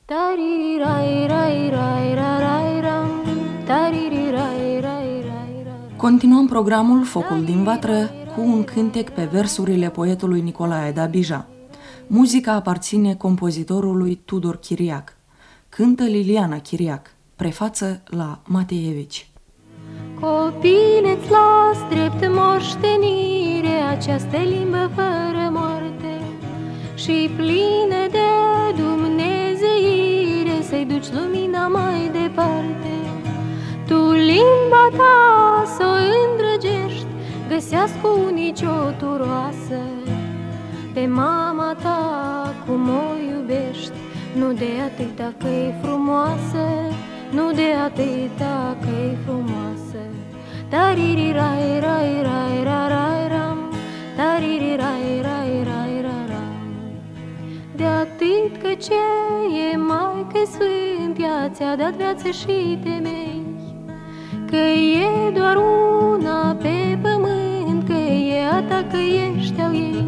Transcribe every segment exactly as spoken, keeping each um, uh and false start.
Continuăm programul Focul din Vatră cu un cântec pe versurile poetului Nicolae Dabija. Muzica aparține compozitorului Tudor Chiriac. Cântă Liliana Chiriac. Prefață la Mateevici. Copile-ți las drept moștenire această limbă fără moarte și plină de dumnezeire, să-i duci lumina mai departe. Tu limba ta s-o îndrăgești, găsească unici o turoasă. Pe mama ta cum o iubești, nu de atâta că-i frumoasă, nu de atâta că-i frumoasă. Taririrai, rai, rai, rai, rai, ram, taririrai, rai, rai, rai, ram. De atât că ce e Maică Sfânt, ea ți-a dat viață și temei, că e doar una pe pământ, că e a ta, că ești al ei.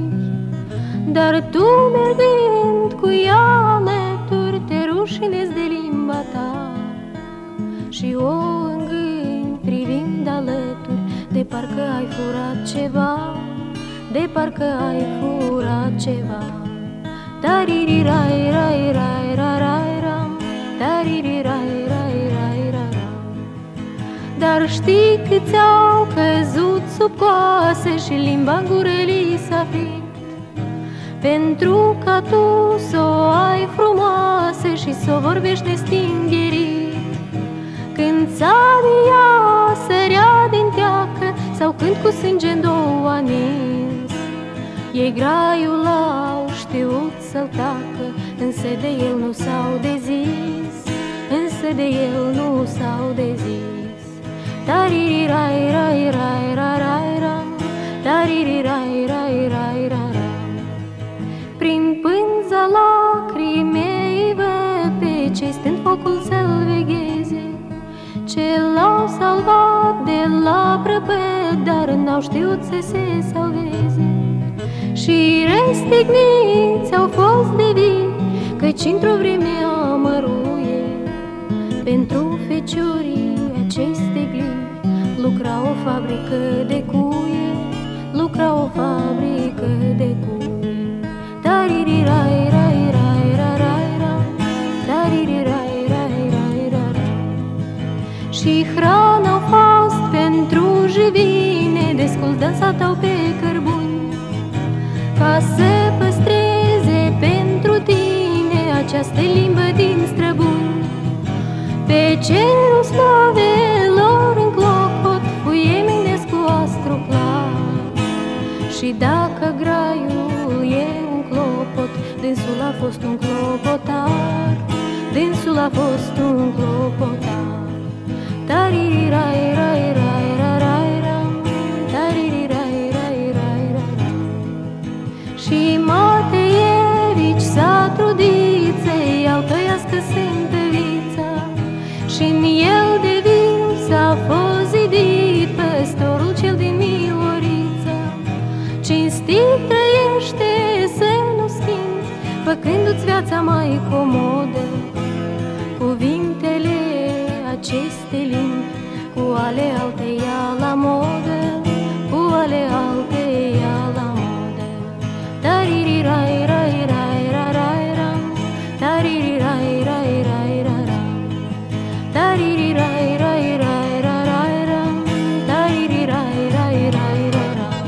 Dar tu, mergând cu ea alături, te rușinezi de limba ta și o îngâni privind alături, de parcă ai furat ceva, de parcă ai furat ceva. Taririrai, rai, rai, rai, rai, ram, taririrai, rai, rai, rai, ram. Dar știi câți au căzut sub coasă și limba în gură li s-a fript, pentru ca tu s-o ai frumoasă și s-o vorbești nestingherit. Când țaria sărea din teacă sau când cu sânge în două a nins, ei graiul au știut să-l tacă, însă de el nu s-au dezis, însă de el nu s-au dezis. Taririrai, rai, rai, rai, rai, ram, taririrai, rai, rai, rai, ram. Prin pânza lacrimei văd pe cei stând focul să-l vegheze, ce l-au salvat de la prăpăd, dar n-au știut să se salveze. Și răstigniți au fost de vii, căci într-o vreme amăruie, pentru feciorii aceste glii lucra o fabrică de cuie, lucra o fabrică de cuie. Taririrai, rai, rai, rai, rai, rai, taririrai, rai, rai, rai, rai. Și hrana au fost pentru jivine, descult dansat-au pe cărbuni, ca să păstreze pentru tine această limbă din străbuni. Pe cerul slavelor în clocot fuie minesc cu astru clar, și dacă graiul e un clopot, dânsul a fost un clopotar, dânsul a fost un clopotar. Taririrai, rai, rai, rai, rai, ram, taririrai, rai, rai, rai, ram. Și Mateevici s-a trudit să-i altoiască sântăvița, și-n el de viu s-a fost zidit păstorul cel din Milorița. Cinstit trăiește să nu schimbi, făcându-ți viața mai comodă, cuvintele aceste limbi cu ale alteia la modă, cu ale alteia la modă. Taririrai, rai, rai, rai, rai, ram, taririrai, rai, rai, rai, ram, taririrai, rai, rai, rai, rai, ram, taririrai, rai, rai, rai, ram.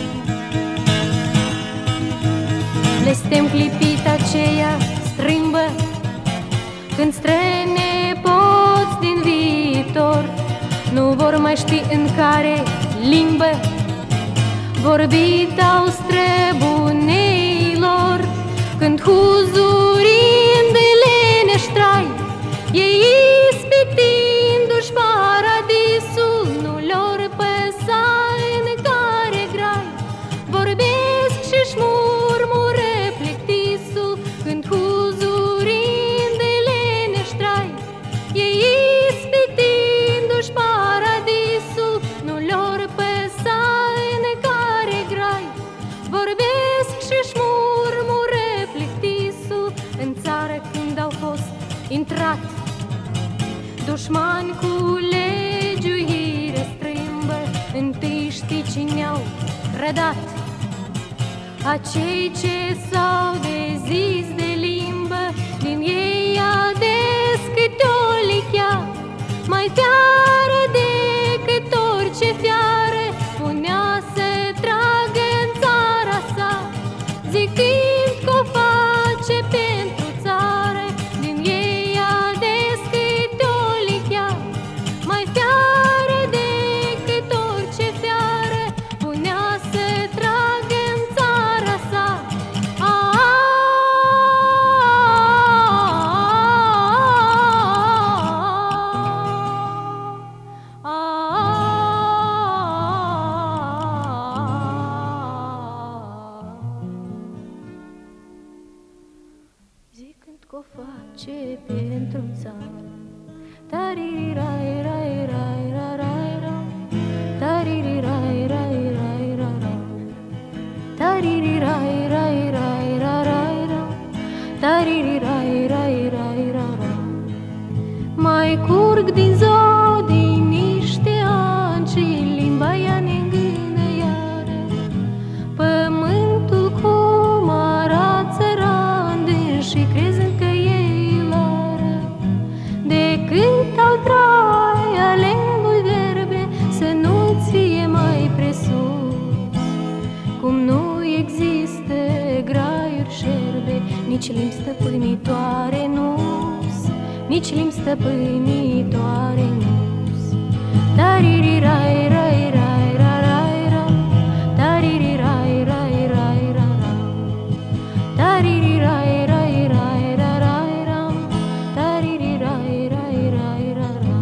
Blestem clipit aceea strâmbă, când străine poți din viitor nu vor mai ști în care limbă vorbit al străbuneilor. Când huzurind lenești trai, ei ispitindu-și paradisul, nu lor păsa în care grai vorbesc și-și murmură plictisul. Când huzurind lenești trai, ei ispitindu-și paradisul, nu lor păsa în care grai vorbesc și-și murmură plictisul. intrat. Dușmani cu legiuire strâmbă, întâi știi cine au rădat. Acei ce s-au dezis de limbă, din ei ades câte o lichea, mai fiară decât orice fiară, punea să tragă în țara sa, zicând că o face pentru țară. Din ei ades câte o lichea, mai fiară decât orice fiară, punea să tragă în țara sa. Zicând că o face pentru țară, taririrai rai rai rai rai rai, taririrai rai rai rai rai, taririrai rai rai rai rai rai, taririrai rai rai rai rai. Mai curg din zodii niște ani și limba ea ne-ngână iară, pământul cum arată țăran și crezând că e ilară, de când au trai ale lui verbe, să nu-ți fie mai presus. Cum nu există graiuri șerbe, nici limbi stăpânitoare nu-s, nici limbi stăpânitoare nu-s. Taririrai rai rai rai rai rai, taririrai rai rai rai rai, taririrai rai rai rai rai rai, taririrai rai rai rai rai.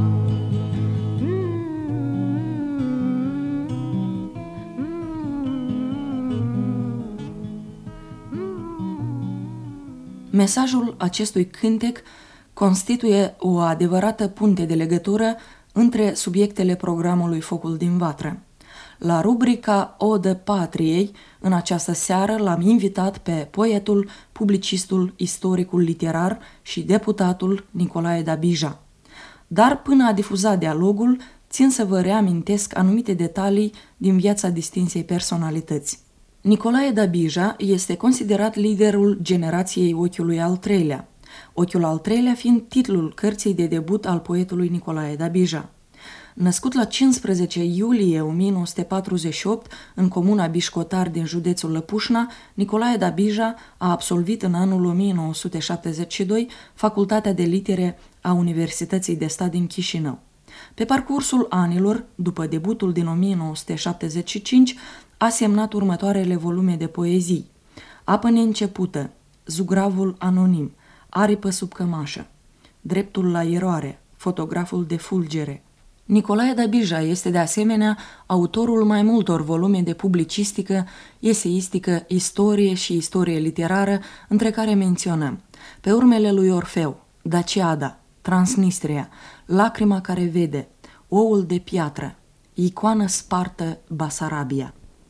Mesajul acestui cântec constituie o adevărată punte de legătură între subiectele programului Focul din Vatră. La rubrica Odă Patriei, în această seară l-am invitat pe poetul, publicistul, istoricul literar și deputatul Nicolae Dabija. Dar până a difuzat dialogul, țin să vă reamintesc anumite detalii din viața distinsei personalități. Nicolae Dabija este considerat liderul generației Ochiului al treilea, Ochiul al treilea fiind titlul cărții de debut al poetului Nicolae Dabija. Născut la cincisprezece iulie o mie nouă sute patruzeci și opt în comuna Bișcotar din județul Lăpușna, Nicolae Dabija a absolvit în anul o mie nouă sute șaptezeci și doi Facultatea de Litere a Universității de Stat din Chișinău. Pe parcursul anilor, după debutul din o mie nouă sute șaptezeci și cinci, a semnat următoarele volume de poezii: Apă neîncepută, Zugravul anonim, Aripă sub cămașă, Dreptul la eroare, Fotograful de fulgere. Nicolae Dabija este de asemenea autorul mai multor volume de publicistică, eseistică, istorie și istorie literară, între care menționăm Pe urmele lui Orfeu, Daciada, Transnistria, Lacrima care vede, Oul de piatră, Icoană spartă Basarabia.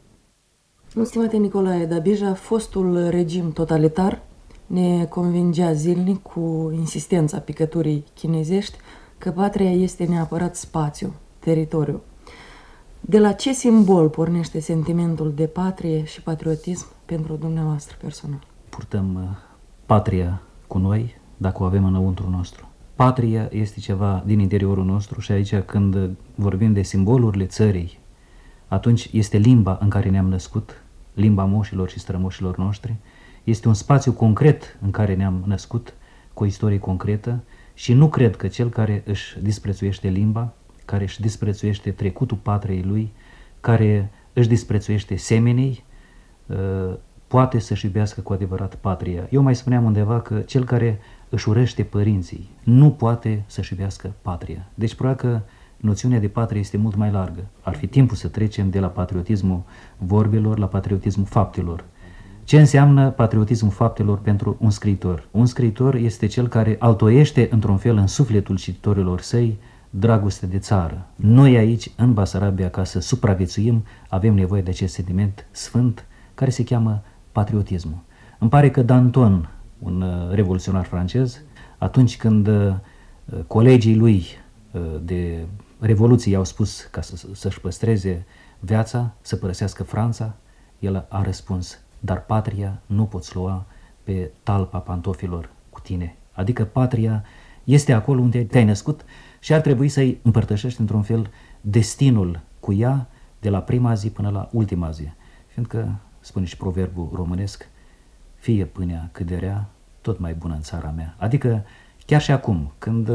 Stimate Nicolae Dabija, fostul regim totalitar ne convingea zilnic cu insistența picăturii chinezești că patria este neapărat spațiu, teritoriu. De la ce simbol pornește sentimentul de patrie și patriotism pentru dumneavoastră personal? Purtăm patria cu noi dacă o avem înăuntru nostru. Patria este ceva din interiorul nostru și aici când vorbim de simbolurile țării, atunci este limba în care ne-am născut, limba moșilor și strămoșilor noștri, este un spațiu concret în care ne-am născut, cu o istorie concretă și nu cred că cel care își disprețuiește limba, care își disprețuiește trecutul patriei lui, care își disprețuiește semenii, poate să-și iubească cu adevărat patria. Eu mai spuneam undeva că cel care își urăște părinții nu poate să-și iubească patria. Deci probabil că noțiunea de patrie este mult mai largă. Ar fi timpul să trecem de la patriotismul vorbelor la patriotismul faptelor. Ce înseamnă patriotismul faptelor pentru un scriitor? Un scriitor este cel care altoiește într-un fel în sufletul cititorilor săi dragoste de țară. Noi aici, în Basarabia, ca să supraviețuim, avem nevoie de acest sentiment sfânt care se cheamă patriotismul. Îmi pare că Danton, un revoluționar francez, atunci când colegii lui de Revoluție i-au spus ca să, să-și păstreze viața, să părăsească Franța, el a răspuns: dar patria nu poți lua pe talpa pantofilor cu tine. Adică patria este acolo unde te-ai născut și ar trebui să-i împărtășești într-un fel destinul cu ea de la prima zi până la ultima zi. Fiindcă, spune și proverbul românesc, fie pâinea cât de rea, tot mai bună în țara mea. Adică chiar și acum, când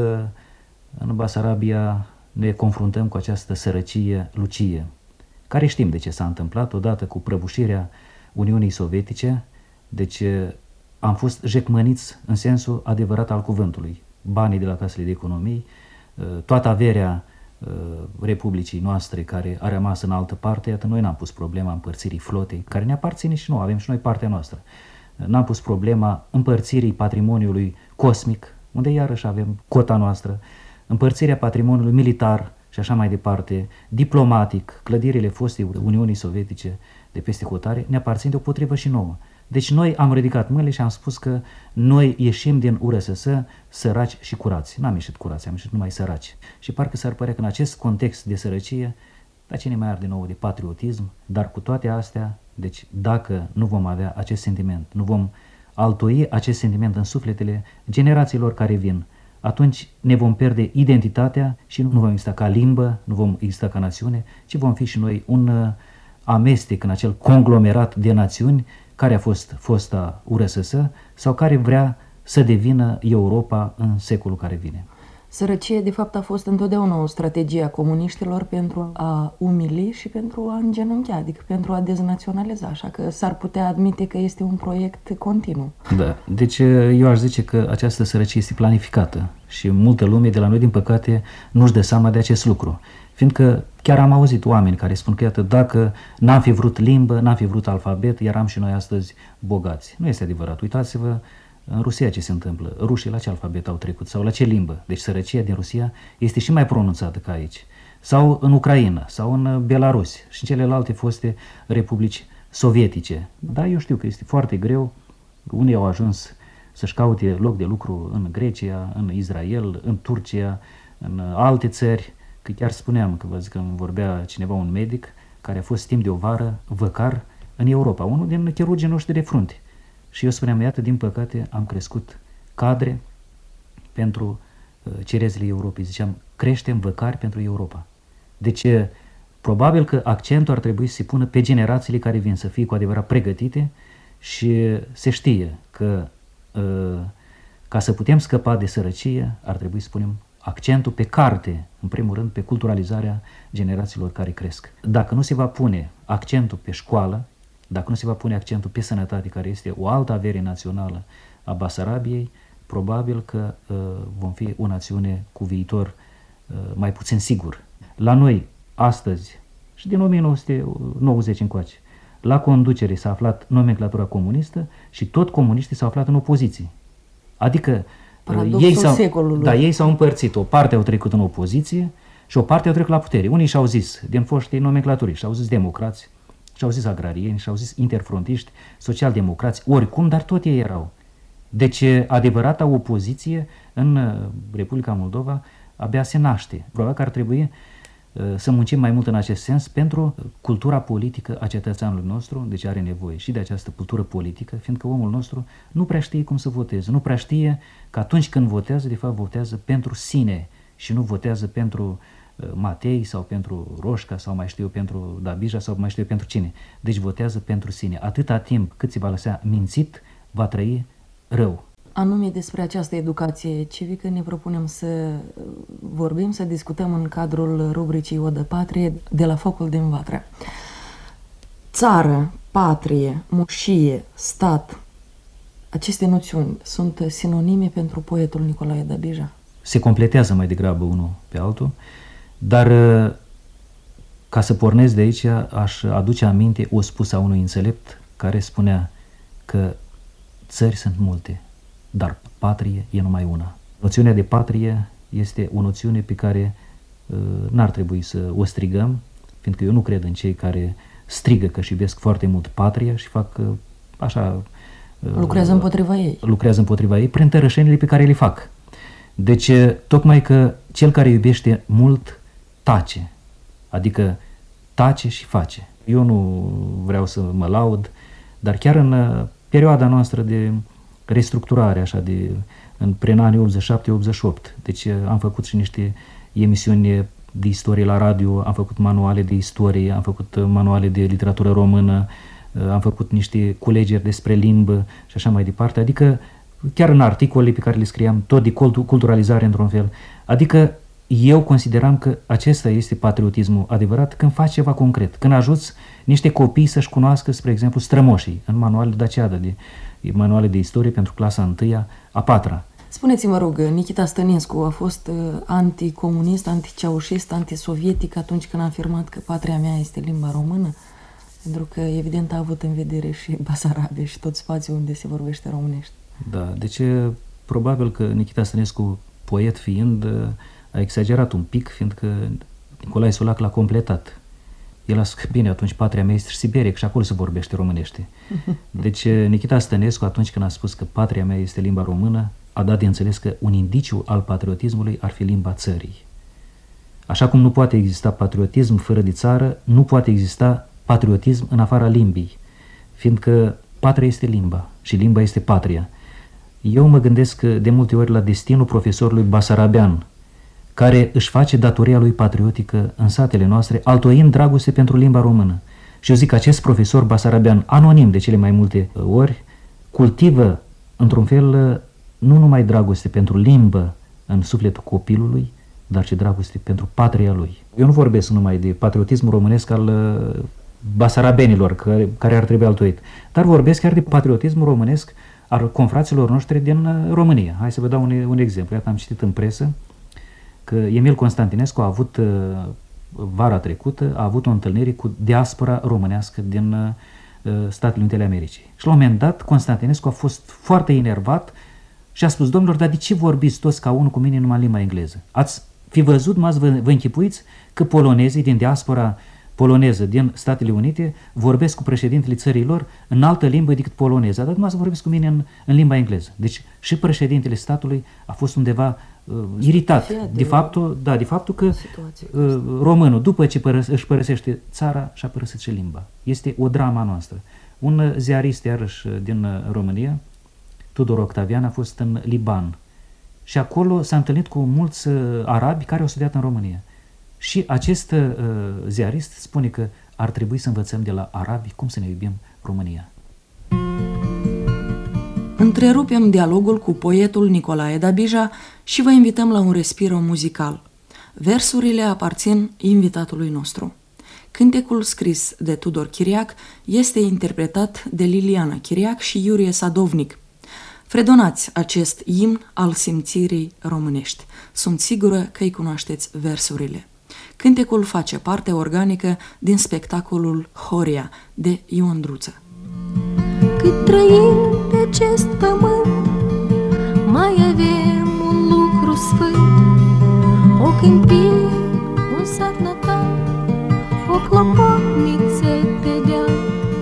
în Basarabia ne confruntăm cu această sărăcie lucie, care știm de ce s-a întâmplat odată cu prăbușirea Uniunii Sovietice, deci am fost jecmăniți în sensul adevărat al cuvântului. Banii de la casele de economii, toată averea Republicii noastre care a rămas în altă parte, iată, noi n-am pus problema împărțirii flotei, care ne aparține și nouă, avem și noi partea noastră. N-am pus problema împărțirii patrimoniului cosmic, unde iarăși avem cota noastră, împărțirea patrimoniului militar și așa mai departe, diplomatic, clădirile fostei Uniunii Sovietice de peste hotare, ne aparțin deopotrivă și nouă. Deci noi am ridicat mâinile și am spus că noi ieșim din U R S S săraci și curați. N-am ieșit curați, am ieșit numai săraci. Și parcă s-ar părea că în acest context de sărăcie, dar cine mai are din nou de patriotism, dar cu toate astea, deci dacă nu vom avea acest sentiment, nu vom altoi acest sentiment în sufletele generațiilor care vin, atunci ne vom pierde identitatea și nu vom exista ca limbă, nu vom exista ca națiune, ci vom fi și noi un amestec în acel conglomerat de națiuni care a fost fosta U R S S sau care vrea să devină Europa în secolul care vine. Sărăcie, de fapt, a fost întotdeauna o strategie a comuniștilor pentru a umili și pentru a îngenunchea, adică pentru a deznaționaliza, așa că s-ar putea admite că este un proiect continuu. Da, deci eu aș zice că această sărăcie este planificată și multă lume de la noi, din păcate, nu-și dă seama de acest lucru. Fiindcă chiar am auzit oameni care spun că, iată, dacă n-am fi vrut limbă, n-am fi vrut alfabet, eram și noi astăzi bogați. Nu este adevărat. Uitați-vă în Rusia ce se întâmplă. Rușii la ce alfabet au trecut sau la ce limbă? Deci sărăcia din Rusia este și mai pronunțată ca aici. Sau în Ucraina, sau în Belarus și în celelalte foste republici sovietice. Da, eu știu că este foarte greu. Unii au ajuns să-și caute loc de lucru în Grecia, în Israel, în Turcia, în alte țări. Că chiar spuneam, că vă zic că îmi vorbea cineva, un medic, care a fost timp de o vară văcar în Europa, unul din chirurgii noștri de frunte. Și eu spuneam, iată, din păcate am crescut cadre pentru uh, cerezile Europei. Ziceam, creștem văcari pentru Europa. Deci, probabil că accentul ar trebui să se pună pe generațiile care vin, să fie cu adevărat pregătite și se știe că uh, ca să putem scăpa de sărăcie, ar trebui să punem accentul pe carte, în primul rând pe culturalizarea generațiilor care cresc. Dacă nu se va pune accentul pe școală, dacă nu se va pune accentul pe sănătate, care este o altă avere națională a Basarabiei, probabil că uh, vom fi o națiune cu viitor uh, mai puțin sigur. La noi, astăzi, și din o mie nouă sute nouăzeci încoace, la conducere s-a aflat nomenclatura comunistă și tot comuniștii s-au aflat în opoziție. Adică ei s-au, da, ei s-au împărțit, o parte au trecut în opoziție și o parte au trecut la putere. Unii și-au zis, din foștii nomenclaturi, și-au zis democrați, și-au zis agrarieni, și-au zis interfrontiști, social-democrați, oricum, dar tot ei erau. Deci adevărata opoziție în Republica Moldova abia se naște. Probabil că ar trebui să muncim mai mult în acest sens pentru cultura politică a cetățeanului nostru, deci are nevoie și de această cultură politică, fiindcă omul nostru nu prea știe cum să voteze, nu prea știe că atunci când votează, de fapt votează pentru sine și nu votează pentru Matei sau pentru Roșca sau mai știu eu pentru Dabija sau mai știu eu pentru cine. Deci votează pentru sine. Atâta timp cât se va lăsa mințit, va trăi rău. Anume despre această educație civică ne propunem să vorbim, să discutăm în cadrul rubricii Odă Patrie de la Focul din Vatră. Țară, patrie, moșie, stat, aceste noțiuni sunt sinonime pentru poetul Nicolae Dabija? Se completează mai degrabă unul pe altul, dar ca să pornesc de aici aș aduce aminte o spusă a unui înțelept care spunea că țări sunt multe, dar patrie e numai una. Noțiunea de patrie este o noțiune pe care uh, n-ar trebui să o strigăm, fiindcă eu nu cred în cei care strigă că își iubesc foarte mult patria și fac uh, așa lucrează împotriva ei. Lucrează împotriva ei prin tărășenile pe care le fac. Deci, tocmai că cel care iubește mult tace, adică tace și face. Eu nu vreau să mă laud, dar chiar în perioada noastră de restructurare, așa, de, în, prin anii optzeci și șapte optzeci și opt, deci am făcut și niște emisiuni de istorie la radio, am făcut manuale de istorie, am făcut manuale de literatură română, am făcut niște culegeri despre limbă și așa mai departe, adică chiar în articole pe care le scriam, tot de culturalizare într-un fel. Adică eu consideram că acesta este patriotismul adevărat când faci ceva concret, când ajuți niște copii să-și cunoască, spre exemplu, strămoșii, în manuale de aceea, de manuale de istorie pentru clasa întâia, a patra. Spuneți-mă, rog, Nikita Stănescu a fost anticomunist, anticeaușist, antisovietic atunci când a afirmat că patria mea este limba română? Pentru că, evident, a avut în vedere și Basarabia și tot spațiul unde se vorbește românește. Da, deci probabil că Nikita Stănescu, poet fiind, a exagerat un pic, fiindcă Nicolae Sulac l-a completat. El a spus, bine, atunci patria mea este Siberia, și acolo se vorbește românește. Deci Nikita Stănescu, atunci când a spus că patria mea este limba română, a dat de înțeles că un indiciu al patriotismului ar fi limba țării. Așa cum nu poate exista patriotism fără de țară, nu poate exista patriotism în afara limbii, fiindcă patria este limba și limba este patria. Eu mă gândesc de multe ori la destinul profesorului basarabean, care își face datoria lui patriotică în satele noastre, altoind dragoste pentru limba română. Și eu zic că acest profesor basarabean, anonim de cele mai multe ori, cultivă într-un fel nu numai dragoste pentru limbă în sufletul copilului, dar și dragoste pentru patria lui. Eu nu vorbesc numai de patriotismul românesc al basarabenilor, care, care ar trebui altoit, dar vorbesc chiar de patriotismul românesc al confraților noștri din România. Hai să vă dau un, un exemplu. Iată, am citit în presă că Emil Constantinescu a avut vara trecută, a avut o întâlnire cu diaspora românească din uh, Statele Unite ale Americii. Și la un moment dat Constantinescu a fost foarte enervat și a spus, domnilor, dar de ce vorbiți toți ca unul cu mine numai în limba engleză? Ați fi văzut, m-ați vă, vă închipuiți că polonezii din diaspora poloneză din Statele Unite vorbesc cu președintele țării lor în altă limbă decât poloneză, dar dumneavoastră vorbiți cu mine în, în limba engleză. Deci și președintele statului a fost undeva uh, iritat de, de, faptul, da, de faptul că uh, românul, după ce părăs, își părăsește țara, și-a părăsit și limba. Este o drama noastră. Un ziarist, iarăși, din România, Tudor Octavian, a fost în Liban și acolo s-a întâlnit cu mulți uh, arabi care au studiat în România. Și acest uh, ziarist spune că ar trebui să învățăm de la arabi cum să ne iubim România. Întrerupem dialogul cu poetul Nicolae Dabija și vă invităm la un respiro muzical. Versurile aparțin invitatului nostru. Cântecul scris de Tudor Chiriac este interpretat de Liliana Chiriac și Iurie Sadovnic. Fredonați acest imn al simțirii românești. Sunt sigură că îi cunoașteți versurile. Cântecul face parte organică din spectacolul Horia de Ion Druță. Cât trăim pe acest pământ, mai avem un lucru sfânt, o câmpie, un sat natal, o clopotniță pe deal.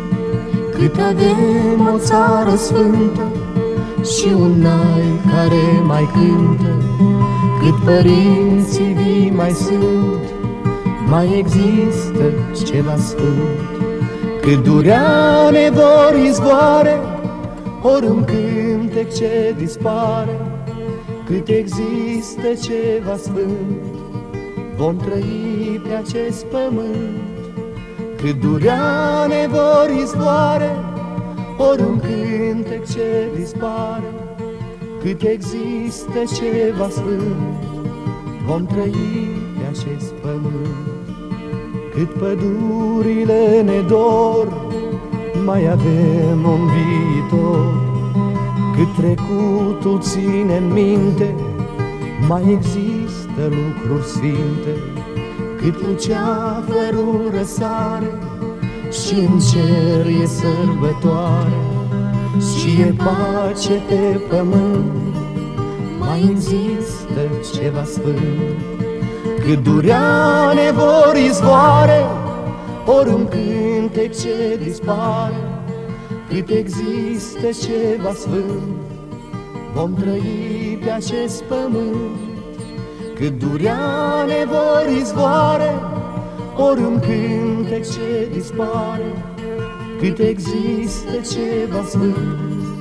Cât avem o țară sfântă și un nai care mai cântă, cât părinții vii mai sunt, mai există ceva sfânt. Cât durea ne vor izvoare, ori un cântec ce dispare, cât există ceva sfânt, vom trăi pe acest pământ. Cât durea ne vor izvoare, ori un cântec ce dispare, cât există ceva sfânt, vom trăi pe acest pământ. Cât pădurile ne dor, mai avem un viitor. Cât trecutul ține în minte, mai există lucruri sfinte. Cât luceafărul răsare și în cer e sărbătoare și e pace pe pământ, mai există ceva sfânt. Cât durea ne vor izvoare, ori un cântec ce dispare, cât există ceva sfânt, vom trăi pe acest pământ. Cât durea nevoi izvoare, ori un cântec ce dispare, cât există ceva sfânt,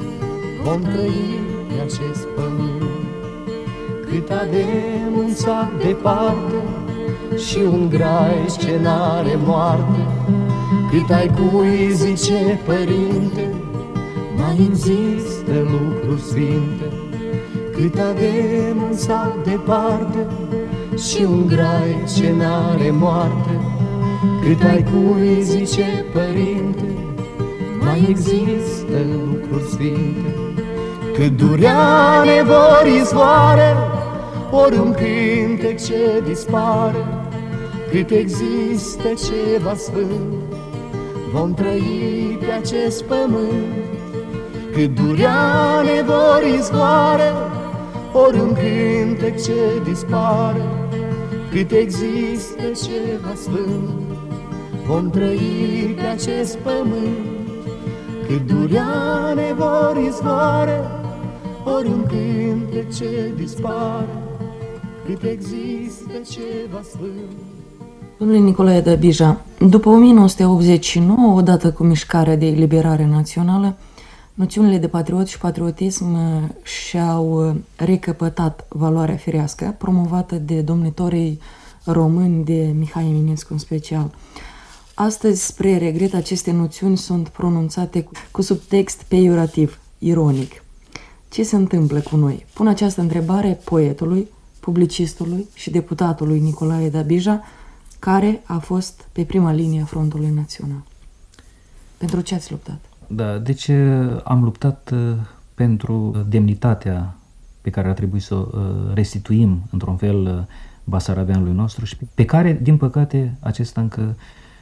vom trăi pe acest pământ. Cât avem un sac departe și un grai ce n-are moarte, cât ai cui zice părinte, mai există lucruri sfinte. Cât avem un sac departe și un grai ce n-are moarte, cât ai cui zice părinte, mai există lucruri sfinte. Cât durea nevoi izvoare, ori un cântec ce dispare, cât există ceva sfânt, vom trăi pe acest pământ. Cât durea nevoi izvoare, ori un cântec ce dispare, cât există ceva sfânt, vom trăi pe acest pământ. Cât durea nevoi izvoare, ori un cântec ce dispare, cât există ceva sfânt. Domnule Nicolae de Bija, după o mie nouă sute optzeci și nouă, odată cu mișcarea de eliberare națională, noțiunile de patriot și patriotism și-au recăpătat valoarea firească, promovată de domnitorii români, de Mihai Eminescu în special. Astăzi, spre regret, aceste noțiuni sunt pronunțate cu subtext peiorativ, ironic. Ce se întâmplă cu noi? Pun această întrebare poetului, publicistului și deputatului Nicolae de Bija, care a fost pe prima linie a Frontului Național. Pentru ce ați luptat? Da, deci am luptat pentru demnitatea pe care ar trebui să o restituim într-un fel basarabeanului nostru și pe care, din păcate, acesta încă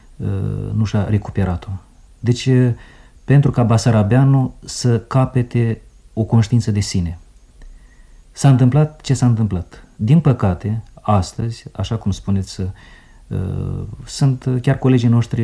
nu și-a recuperat-o. Deci, pentru ca basarabeanul să capete o conștiință de sine. S-a întâmplat ce s-a întâmplat. Din păcate, astăzi, așa cum spuneți, sunt chiar colegii noștri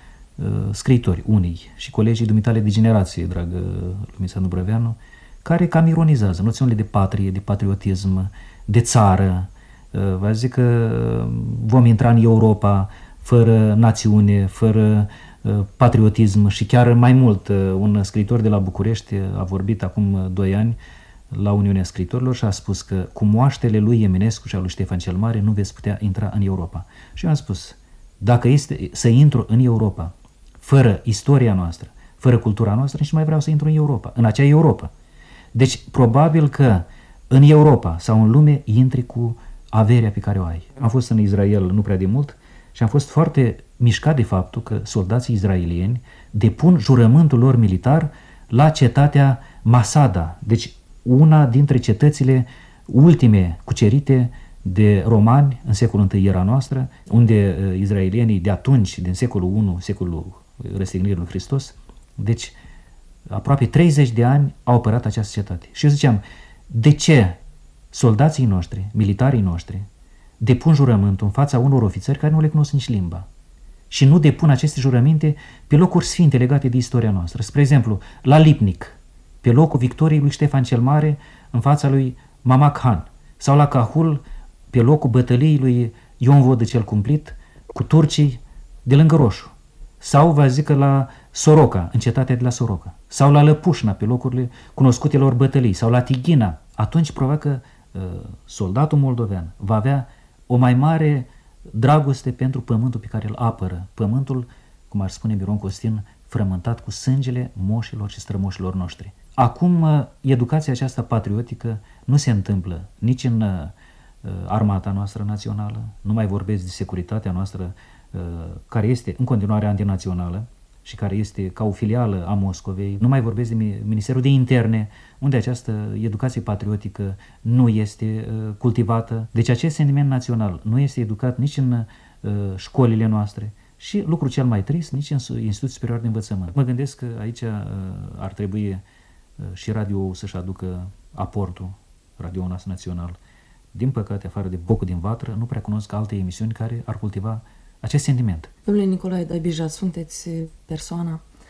scriitori, unii, și colegii dumitale de generație, dragă Lumița Dubrăveanu, care cam ironizează noțiunile de patrie, de patriotism, de țară. Vă zic că vom intra în Europa fără națiune, fără patriotism și chiar mai mult. Un scriitor de la București a vorbit acum doi ani la Uniunea Scriitorilor și a spus că cu moaștele lui Eminescu și a lui Ștefan cel Mare nu veți putea intra în Europa. Și eu am spus, dacă este să intru în Europa fără istoria noastră, fără cultura noastră, nici nu mai vreau să intru în Europa, în acea Europa. Deci, probabil că în Europa sau în lume intri cu averea pe care o ai. Am fost în Israel nu prea de mult și am fost foarte mișcat de faptul că soldații izraelieni depun jurământul lor militar la cetatea Masada, deci una dintre cetățile ultime cucerite de romani în secolul I era noastră, unde uh, izraelienii de atunci, din secolul I, secolul răstignirii lui Hristos, deci aproape treizeci de ani au apărat această cetate. Și eu ziceam, de ce soldații noștri, militarii noștri, depun jurământul în fața unor ofițeri care nu le cunosc nici limba și nu depun aceste jurăminte pe locuri sfinte legate de istoria noastră? Spre exemplu, la Lipnic, pe locul victoriei lui Ștefan cel Mare în fața lui Mama Khan, sau la Cahul, pe locul bătăliei lui Ion Vodă cel Cumplit cu turcii de lângă Roșu, sau vă zic că la Soroca, în cetatea de la Soroca, sau la Lăpușna, pe locurile cunoscutelor bătălii, sau la Tighina. Atunci probabil că uh, soldatul moldovean va avea o mai mare dragoste pentru pământul pe care îl apără, pământul, cum ar spune Miron Costin, frământat cu sângele moșilor și strămoșilor noștri. Acum, educația aceasta patriotică nu se întâmplă nici în uh, armata noastră națională, nu mai vorbesc de securitatea noastră, uh, care este în continuare antinațională și care este ca o filială a Moscovei, nu mai vorbesc de Ministerul de Interne, unde această educație patriotică nu este uh, cultivată. Deci acest sentiment național nu este educat nici în uh, școlile noastre și, lucru cel mai trist, nici în Institutul Superior de Învățământ. Mă gândesc că aici uh, ar trebui și radio să-și aducă aportul, Radio Național. Din păcate, afară de Bocul din Vatră, nu prea cunosc alte emisiuni care ar cultiva acest sentiment. Domnule Nicolae de Bija, sunteți persoana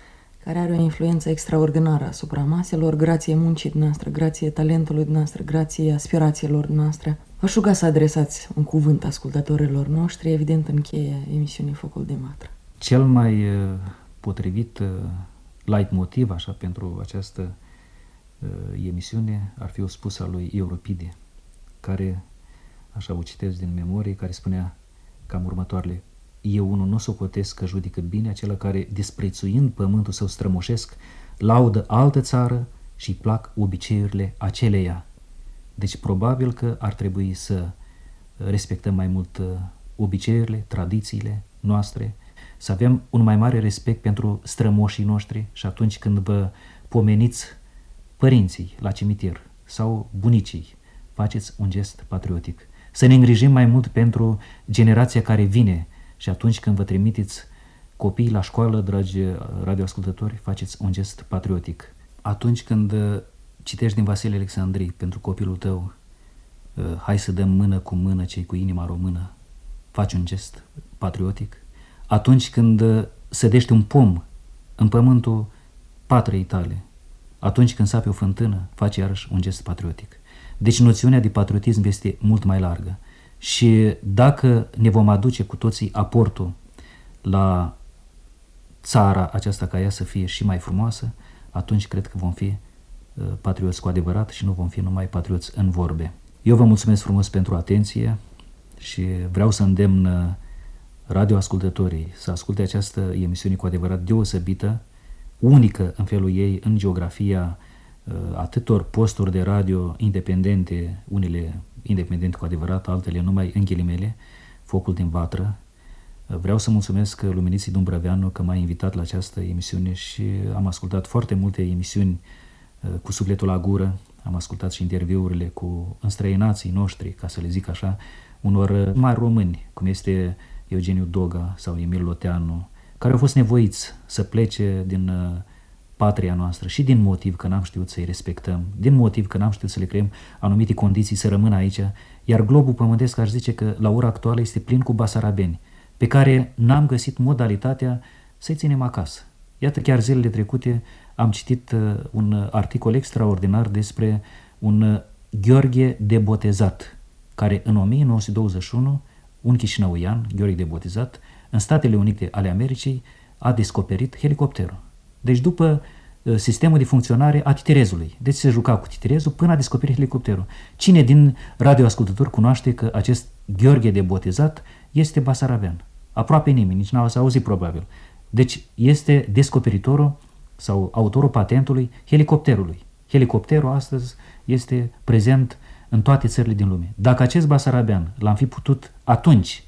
care are o influență extraordinară asupra maselor, grație muncii noastre, grație talentului noastre, grație aspirațiilor noastre. V-aș ruga să adresați un cuvânt ascultătorilor noștri, evident în cheia emisiunii Focul de Vatră. Cel mai potrivit leitmotiv așa, pentru această emisiune ar fi o spusă a lui Euripide, care, așa o citesc din memorie, care spunea cam următoarele: eu unul nu socotesc că judecă bine acela care, disprețuind pământul său strămoșesc, laudă altă țară și plac obiceiurile aceleia. Deci probabil că ar trebui să respectăm mai mult obiceiurile, tradițiile noastre, să avem un mai mare respect pentru strămoșii noștri și atunci când vă pomeniți părinții la cimitir sau bunicii, faceți un gest patriotic. Să ne îngrijim mai mult pentru generația care vine și atunci când vă trimiteți copiii la școală, dragi radioascultători, faceți un gest patriotic. Atunci când citești din Vasile Alexandrii pentru copilul tău, hai să dăm mână cu mână cei cu inima română, faci un gest patriotic. Atunci când sădești un pom în pământul patriei tale, atunci când sapi o fântână, faci iarăși un gest patriotic. Deci noțiunea de patriotism este mult mai largă și dacă ne vom aduce cu toții aportul la țara aceasta ca ea să fie și mai frumoasă, atunci cred că vom fi patrioți cu adevărat și nu vom fi numai patrioți în vorbe. Eu vă mulțumesc frumos pentru atenție și vreau să îndemn radioascultătorii să asculte această emisiune cu adevărat deosebită, unică în felul ei în geografia atâtor posturi de radio independente, unele independente cu adevărat, altele numai în ghilimele, Focul din Vatră. Vreau să mulțumesc Luminiții Dumbrăveanu că m-a invitat la această emisiune și am ascultat foarte multe emisiuni cu sufletul la gură, am ascultat și interviurile cu înstrăinații noștri, ca să le zic așa, unor mari români, cum este Eugeniu Doga sau Emil Loteanu, care au fost nevoiți să plece din patria noastră și din motiv că n-am știut să-i respectăm, din motiv că n-am știut să le creăm anumite condiții să rămână aici, iar globul pământesc aș zice că la ora actuală este plin cu basarabeni, pe care n-am găsit modalitatea să-i ținem acasă. Iată, chiar zilele trecute am citit un articol extraordinar despre un Gheorghe de Botezat, care în o mie nouă sute douăzeci și unu, un chișinăuian, Gheorghe de Botezat, în Statele Unite ale Americii, a descoperit helicopterul. Deci după sistemul de funcționare a titirezului. Deci se juca cu titirezul până a descoperit helicopterul. Cine din radioascultători cunoaște că acest Gheorghe de Botezat este basarabean? Aproape nimeni, nici n-au auzit probabil. Deci este descoperitorul sau autorul patentului helicopterului. Helicopterul astăzi este prezent în toate țările din lume. Dacă acest basarabean l-am fi putut atunci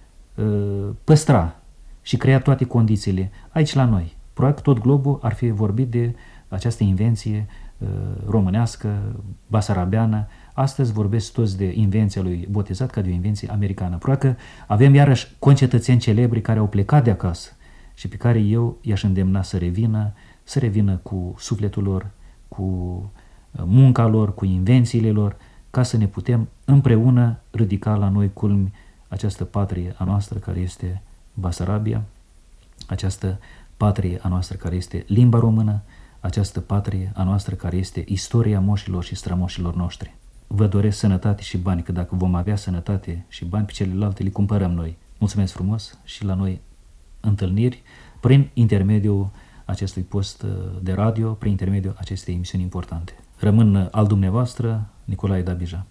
păstra și crea toate condițiile aici la noi, probabil tot globul ar fi vorbit de această invenție românească, basarabeană. Astăzi vorbesc toți de invenția lui Botezat ca de o invenție americană. Probabil că avem iarăși concetățeni celebri care au plecat de acasă și pe care eu i-aș îndemna să revină, să revină cu sufletul lor, cu munca lor, cu invențiile lor, ca să ne putem împreună ridica la noi culmi această patrie a noastră care este Basarabia, această patrie a noastră care este limba română, această patrie a noastră care este istoria moșilor și strămoșilor noștri. Vă doresc sănătate și bani, că dacă vom avea sănătate și bani, pe celelalte le cumpărăm noi. Mulțumesc frumos și la noi întâlniri prin intermediul acestui post de radio, prin intermediul acestei emisiuni importante. Rămân al dumneavoastră, Nicolae Dabija.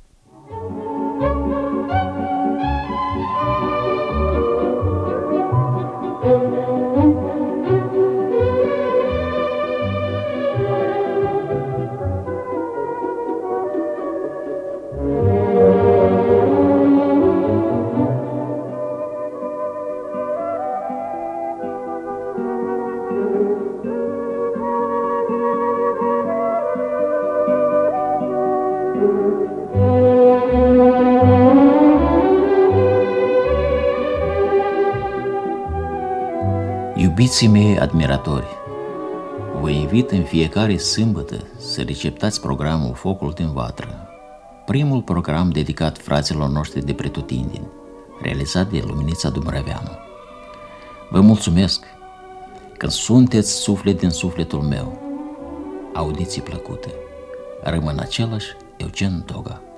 Iubiții mei admiratori, vă invit în fiecare sâmbătă să receptați programul Focul din Vatră, primul program dedicat fraților noștri de pretutindeni, realizat de Luminița Dumbrăveanu. Vă mulțumesc Când sunteți suflet din sufletul meu, audiții plăcute. Rămân același Eugen Toga.